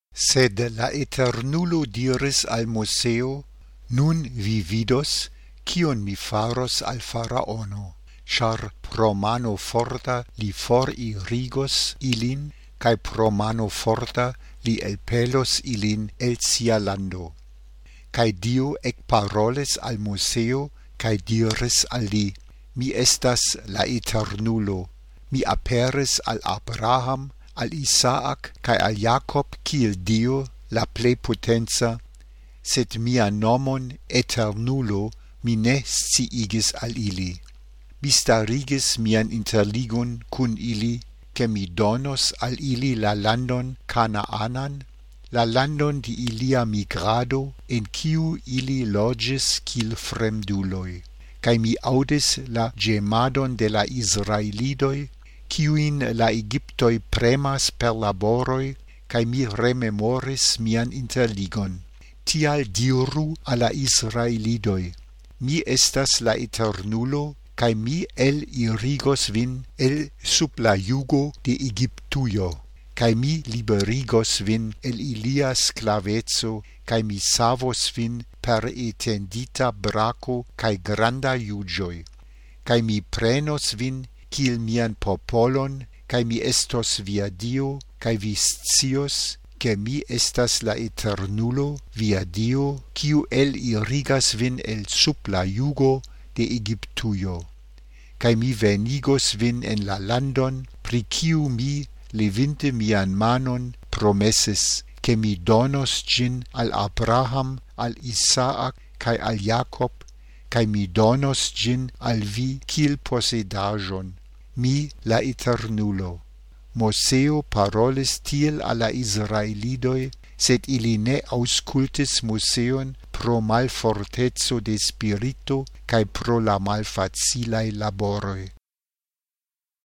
Sed la Eternulo diris al Moseo: Nun vi vidos, kion mi faros al Faraono, char pro mano forta li foririgos ilin, cae pro mano forta li elpelos ilin el sia lando. Cae Dio ecparolis al Moseo, cae diris al li: Mi estas la Eternulo, mi aperis al Abraham, al Isaac cae al Jacob kiel Dio, la plepotenza, sed mia nomon Eternulo mi ne sciigis al ili. Mi starigis mian interligon cun ili, che mi donos al ili la landon Canaanan, la landon di ilia migrado, en kiu ili logis kiel fremduloi. Cae mi audis la gemadon de la Israelidoi, kiuin la Egiptoi premas per laboroi, cae mi rememoris mian interligon. Tial diru alla Israelidoi: Mi estas la Eternulo, cae mi elirigos vin el sub la jugo de Egiptujo, cae mi liberigos vin el ilia sclavezo, cae mi savos vin per etendita braco cae granda jugioi, cae mi prenos vin kiel mian popolon, cae mi estos via Dio, cae vi scios, che mi estas la Eternulo, via Dio, kiu elirigas vin el sub la jugo de Egiptujo. Cae mi venigos vin en la landon, pri kiu mi, levinte mian manon, promesis, che mi donos gin al Abraham, al Isaac, cae al Jacob, cae mi donos gin al vi kiel posedajon, mi la Eternulo. Moseo parolis tiel alla Israelidoi, sed ili ne auscultis Moseon pro malfortezo de spirito cae pro la malfacilae laboroi.